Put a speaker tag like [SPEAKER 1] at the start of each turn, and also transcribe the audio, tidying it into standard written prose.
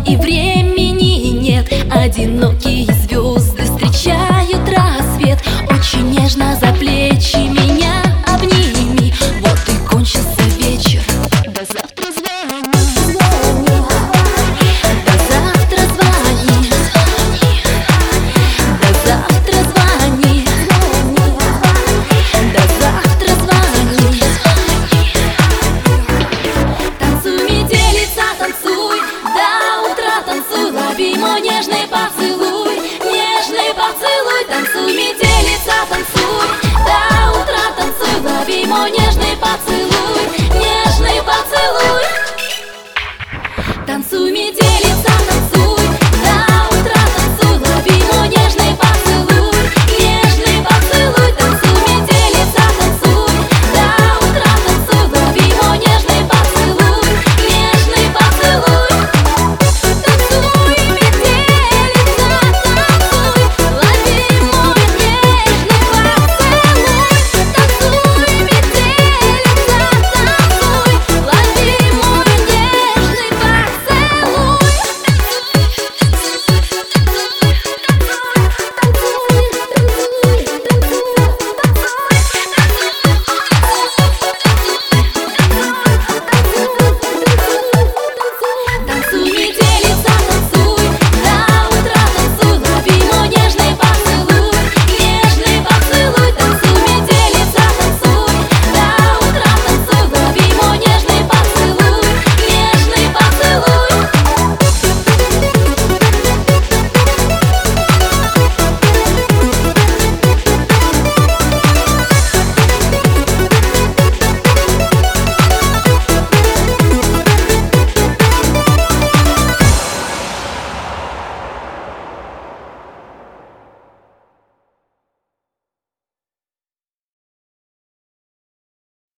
[SPEAKER 1] и времени нет. Одинокие звезды встречают рассвет. Очень нежно за плечи меня обними. Вот и кончился вечер. До завтра звони. До завтра звони. До завтра звони. До завтра звони. Танцуй, метелица, танцуй. До утра танцуй. Лови мой нежный поцелуй. Нежный поцелуй. Танцуй, метелица, танцуй. До утра танцуй. Лови мой нежный